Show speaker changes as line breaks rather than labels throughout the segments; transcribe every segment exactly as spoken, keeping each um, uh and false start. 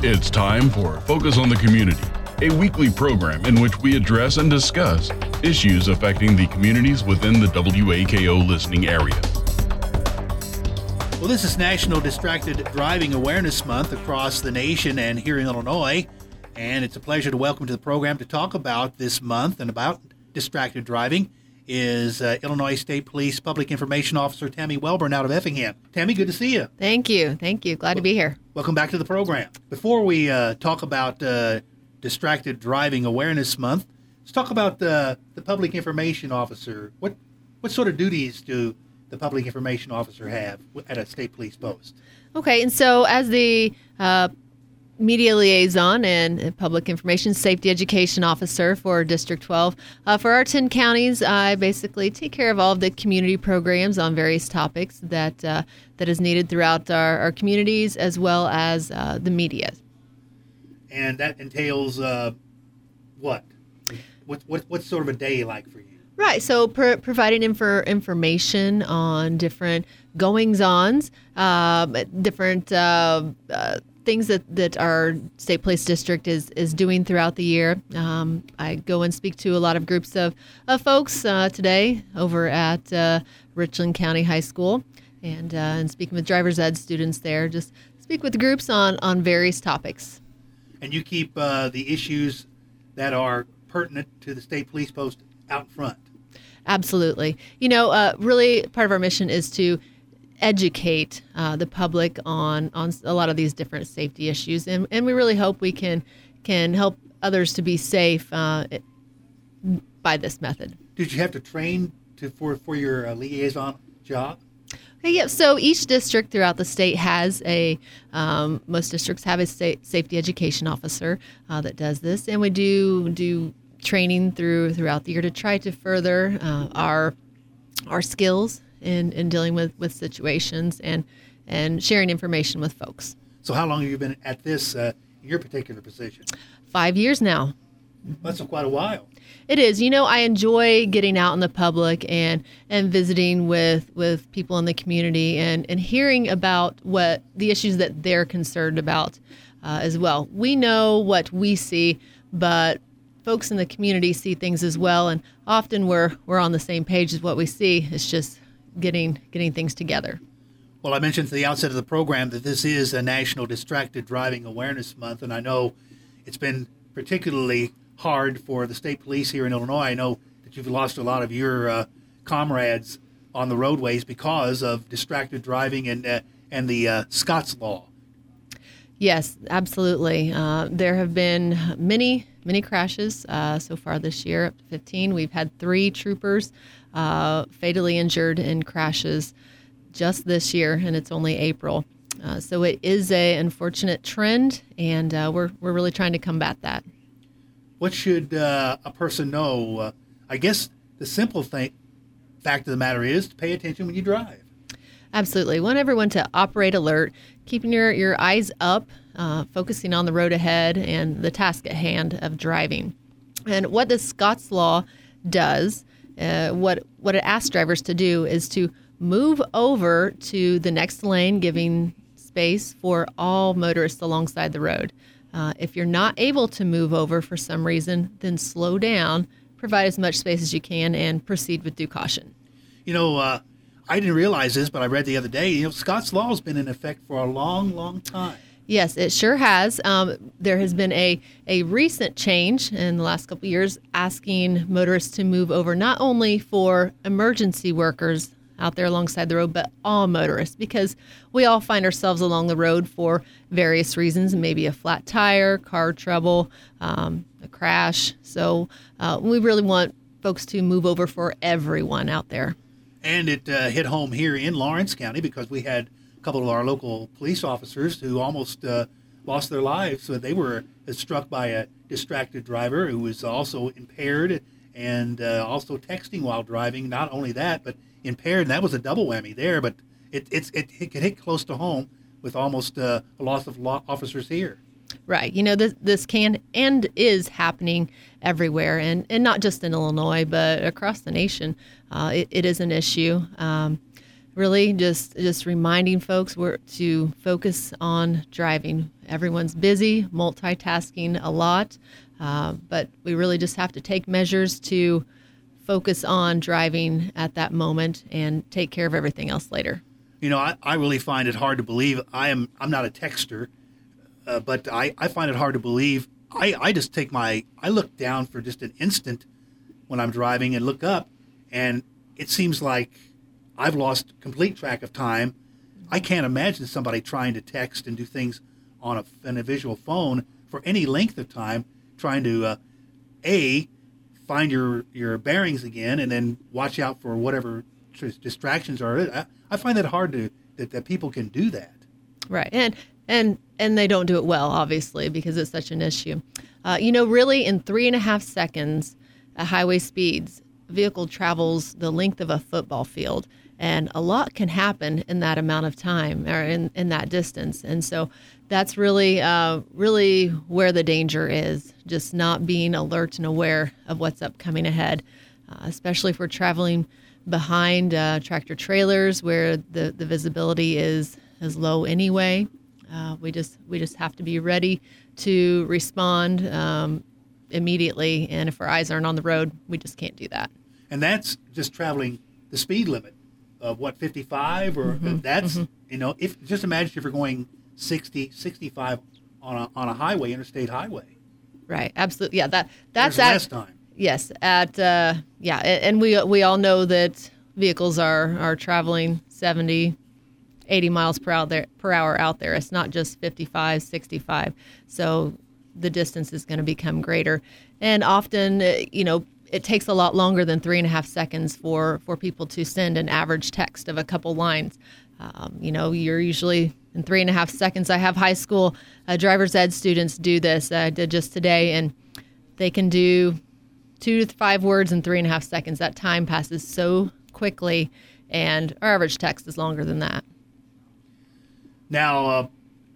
It's time for Focus on the Community, a weekly program in which we address and discuss issues affecting the communities within the W A K O listening area.
Well, this is National Distracted Driving Awareness Month across the nation and here in Illinois, and it's a pleasure to welcome to the program to talk about this month and about distracted driving is uh, Illinois State Police Public Information Officer Tammy Welborn out of Effingham. Tammy, good to see you.
Thank you. Thank you. Glad well, to be here.
Welcome back to the program. Before we uh, talk about uh, Distracted Driving Awareness Month, let's talk about uh, the Public Information Officer. What what sort of duties do the Public Information Officer have at a state police post?
Okay, and so as the uh, media liaison and public information safety education officer for District twelve, uh, for our ten counties, I basically take care of all of the community programs on various topics that uh, that is needed throughout our, our communities as well as uh, the media.
And that entails uh, what? What, what? What's sort of a day like for you?
Right, so pro- providing info information on different goings-ons, uh, different uh, uh, things that, that our state police district is, is doing throughout the year. Um, I go and speak to a lot of groups of, of folks uh, today over at uh, Richland County High School and uh, and speaking with driver's ed students there. Just speak with groups on, on various topics.
And you keep uh, the issues that are pertinent to the state police post out front.
Absolutely. You know, uh, really part of our mission is to educate uh, the public on, on a lot of these different safety issues. And, and we really hope we can can help others to be safe uh, by this method.
Did you have to train to for, for your uh, liaison job?
Okay, yeah, so each district throughout the state has a, um, most districts have a state safety education officer uh, that does this. And we do do training through throughout the year to try to further uh, our our skills in, in dealing with, with situations and and sharing information with folks.
So how long have you been at this uh, in your particular position?
Five years now.
That's quite a while.
It is. You know, I enjoy getting out in the public and, and visiting with, with people in the community and, and hearing about what the issues that they're concerned about uh, as well. We know what we see, but folks in the community see things as well, and often we're we're on the same page as what we see. It's just getting getting things together.
Well, I mentioned at the outset of the program that this is a National Distracted Driving Awareness Month, and I know it's been particularly hard for the state police here in Illinois. I know that you've lost a lot of your uh, comrades on the roadways because of distracted driving and uh, and the uh, Scott's Law.
Yes, absolutely. Uh, there have been many, many crashes uh, so far this year, up to fifteen. We've had three troopers uh, fatally injured in crashes just this year, and it's only April. Uh, so it is a unfortunate trend, and uh, we're we're really trying to combat that.
What should uh, a person know? Uh, I guess the simple thing, fact of the matter is to pay attention when you drive.
Absolutely. We want everyone to operate alert, keeping your, your eyes up, uh, focusing on the road ahead and the task at hand of driving. And what the Scott's Law does, uh, what, what it asks drivers to do is to move over to the next lane, giving space for all motorists alongside the road. Uh, if you're not able to move over for some reason, then slow down, provide as much space as you can, and proceed with due caution.
You know, uh, I didn't realize this, but I read the other day, you know, Scott's Law has been in effect for a long, long time.
Yes, it sure has. Um, there has been a, a recent change in the last couple of years asking motorists to move over not only for emergency workers out there alongside the road, but all motorists, because we all find ourselves along the road for various reasons, maybe a flat tire, car trouble, um, a crash. So uh, we really want folks to move over for everyone out there.
And it uh, hit home here in Lawrence County because we had a couple of our local police officers who almost uh, lost their lives. So they were struck by a distracted driver who was also impaired and uh, also texting while driving. Not only that, but impaired. And that was a double whammy there. But it, it's, it, it can hit close to home with almost uh, a loss of law officers here.
Right. You know, this this can and is happening everywhere, and, and not just in Illinois, but across the nation. Uh, it, it is an issue. Um, really just just reminding folks we're to focus on driving. Everyone's busy, multitasking a lot, uh, but we really just have to take measures to focus on driving at that moment and take care of everything else later.
You know, I, I really find it hard to believe. I am I'm not a texter, uh, but I, I find it hard to believe. I, I just take my I look down for just an instant when I'm driving and look up, and it seems like I've lost complete track of time. I can't imagine somebody trying to text and do things on a, on a visual phone for any length of time, trying to, uh, A, find your, your bearings again, and then watch out for whatever tr- distractions are. I, I find that hard to that, that people can do that.
Right. And and and they don't do it well, obviously, because it's such an issue. Uh, you know, really, in three and a half seconds at highway speeds, a vehicle travels the length of a football field. And a lot can happen in that amount of time or in, in that distance. And so that's really, uh, really where the danger is, just not being alert and aware of what's upcoming ahead, uh, especially if we're traveling behind uh, tractor trailers where the, the visibility is, is low anyway. Uh, we just we just have to be ready to respond um, immediately. And if our eyes aren't on the road, we just can't do that.
And that's just traveling the speed limit. Of what, fifty-five, or mm-hmm, that's, mm-hmm. you know, if just imagine if you're going sixty, sixty-five on a on a highway, interstate highway.
Right, absolutely, yeah. That that's
There's
at
less time.
Yes, at uh, yeah, and we we all know that vehicles are are traveling seventy, eighty miles per hour there per hour out there. It's not just fifty-five, sixty-five. So the distance is going to become greater, and often, you know, it takes a lot longer than three and a half seconds for, for people to send an average text of a couple lines. Um, you know, you're usually in three and a half seconds. I have high school uh, driver's ed students do this. I did just today, and they can do two to five words in three and a half seconds. That time passes so quickly, and our average text is longer than that.
Now, uh,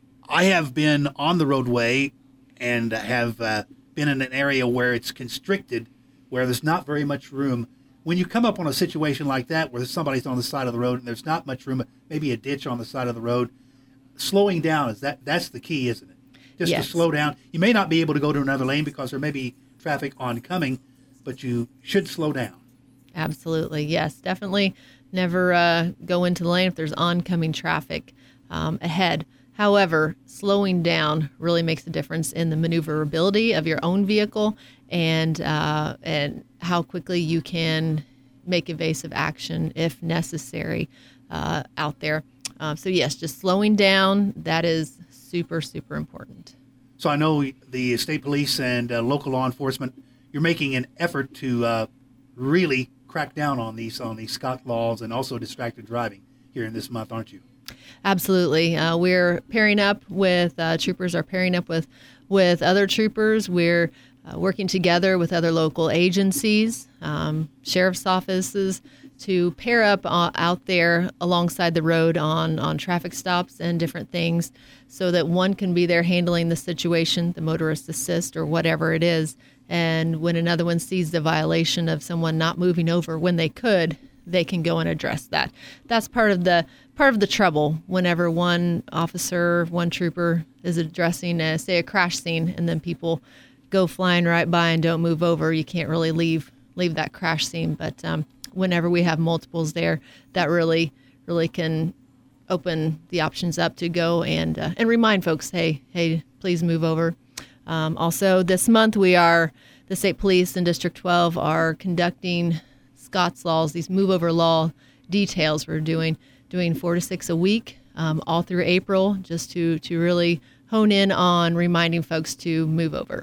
I have been on the roadway and have uh, been in an area where it's constricted, where there's not very much room. When you come up on a situation like that where somebody's on the side of the road and there's not much room, maybe a ditch on the side of the road, slowing down, is that that's the key, isn't it? Just
yes.
to slow down. You may not be able to go to another lane because there may be traffic oncoming, but you should slow down.
Absolutely, yes. Definitely never uh, go into the lane if there's oncoming traffic um, ahead. However, slowing down really makes a difference in the maneuverability of your own vehicle and uh, and how quickly you can make evasive action if necessary uh, out there. Um, so yes, just slowing down, that is super, super important.
So I know the state police and uh, local law enforcement, you're making an effort to uh, really crack down on these on these Scott laws and also distracted driving here in this month, aren't you?
Absolutely. Uh, we're pairing up with uh, troopers are pairing up with, with other troopers. We're uh, working together with other local agencies, um, sheriff's offices, to pair up uh, out there alongside the road on, on traffic stops and different things so that one can be there handling the situation, the motorist assist or whatever it is. And when another one sees the violation of someone not moving over when they could, they can go and address that. That's part of the part of the trouble whenever one officer, one trooper is addressing, a, say, a crash scene, and then people go flying right by and don't move over. You can't really leave leave that crash scene. But um, whenever we have multiples there, that really really can open the options up to go and uh, and remind folks, hey, hey, please move over. Um, also, this month we are the state police and District twelve are conducting Scott's laws, these move over law details. We're doing doing four to six a week um, all through April, just to to really hone in on reminding folks to move over.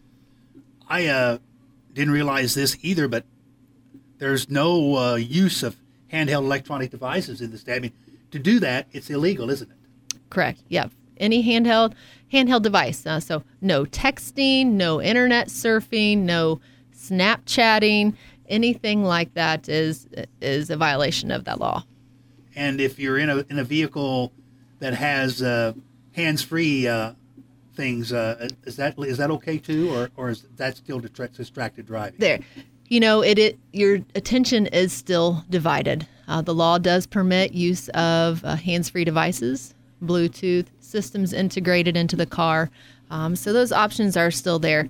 I uh, didn't realize this either, but there's no uh, use of handheld electronic devices in the state. I mean, to do that, it's illegal, isn't it?
Correct. Yeah. Any handheld handheld device. Uh, so no texting, no internet surfing, no Snapchatting. Anything like that is is a violation of that law.
And if you're in a in a vehicle that has uh, hands-free uh, things, uh, is that is that okay too, or or is that still distracted driving?
There, you know, it, it your attention is still divided. Uh, the law does permit use of uh, hands-free devices, Bluetooth systems integrated into the car. Um, so those options are still there.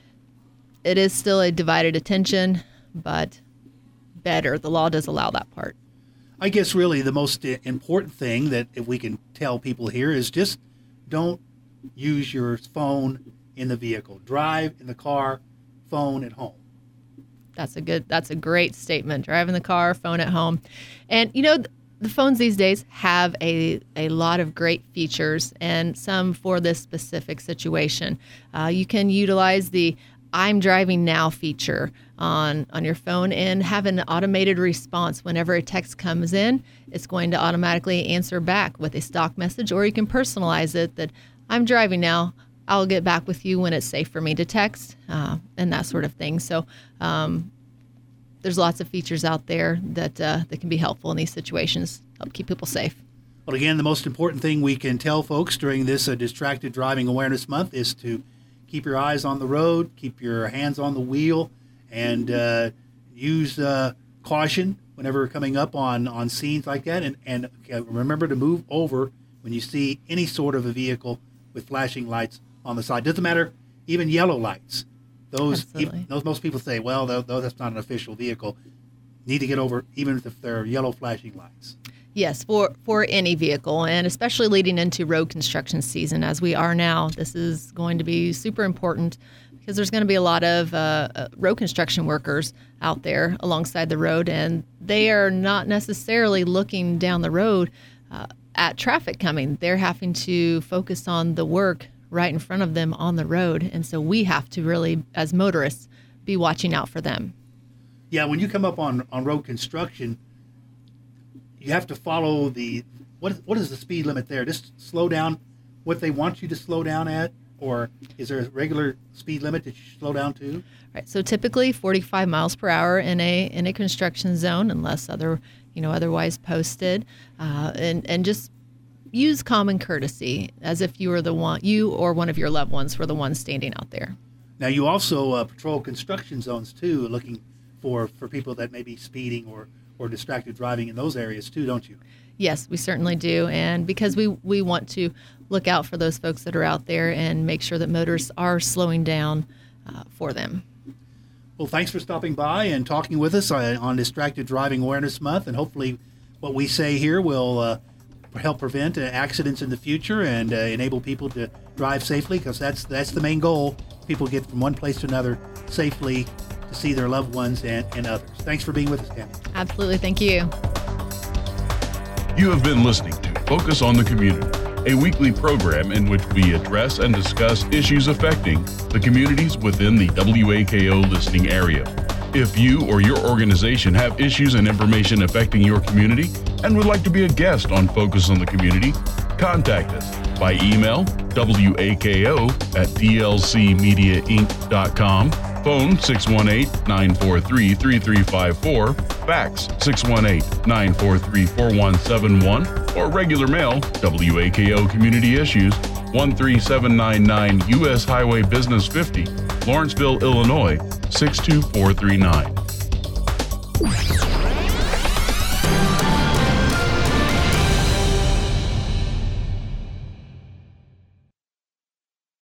It is still a divided attention, but better. The law does allow that part.
I guess really the most important thing that if we can tell people here is just don't use your phone in the vehicle. Drive in the car, phone at home.
That's a good, that's a great statement. Drive in the car, phone at home. And, you know, the phones these days have a, a lot of great features, and some for this specific situation. Uh, you can utilize the I'm driving now feature on, on your phone and have an automated response. Whenever a text comes in, it's going to automatically answer back with a stock message, or you can personalize it that I'm driving now. I'll get back with you when it's safe for me to text, uh, and that sort of thing. So um, there's lots of features out there that uh, that can be helpful in these situations, help keep people safe.
Well, again, the most important thing we can tell folks during this uh, Distracted Driving Awareness Month is to keep your eyes on the road, keep your hands on the wheel, and uh, use uh, caution whenever coming up on, on scenes like that. And, and remember to move over when you see any sort of a vehicle with flashing lights on the side. Doesn't matter, even yellow lights. Those, even, those most people say, well, though, though that's not an official vehicle. Need to get over even if they're yellow flashing lights.
Yes, for, for any vehicle, and especially leading into road construction season as we are now. This is going to be super important because there's going to be a lot of uh, road construction workers out there alongside the road, and they are not necessarily looking down the road uh, at traffic coming. They're having to focus on the work right in front of them on the road, and so we have to really, as motorists, be watching out for them.
Yeah, when you come up on, on road construction, you have to follow the, what is, what is the speed limit there? Just slow down what they want you to slow down at, or is there a regular speed limit that you slow down to?
Right. So typically forty-five miles per hour in a in a construction zone, unless other you know otherwise posted, uh, and and just use common courtesy as if you were the one, you or one of your loved ones were the ones standing out there.
Now you also uh, patrol construction zones too, looking for for people that may be speeding or. or distracted driving in those areas too, don't you?
Yes, we certainly do. And because we, we want to look out for those folks that are out there and make sure that motorists are slowing down uh, for them.
Well, thanks for stopping by and talking with us on, on Distracted Driving Awareness Month. And hopefully what we say here will uh, help prevent uh, accidents in the future and uh, enable people to drive safely, because that's, that's the main goal. People get from one place to another safely to see their loved ones and, and others. Thanks for being with us, Tammy.
Absolutely. Thank you.
You have been listening to Focus on the Community, a weekly program in which we address and discuss issues affecting the communities within the W A K O listening area. If you or your organization have issues and information affecting your community and would like to be a guest on Focus on the Community, contact us by email W A K O at D L C media inc dot com, phone six one eight, nine four three, three three five four, fax six one eight, nine four three, four one seven one, or regular mail W A K O Community Issues, one three seven nine nine U S Highway Business fifty, Lawrenceville, Illinois, six two four three nine.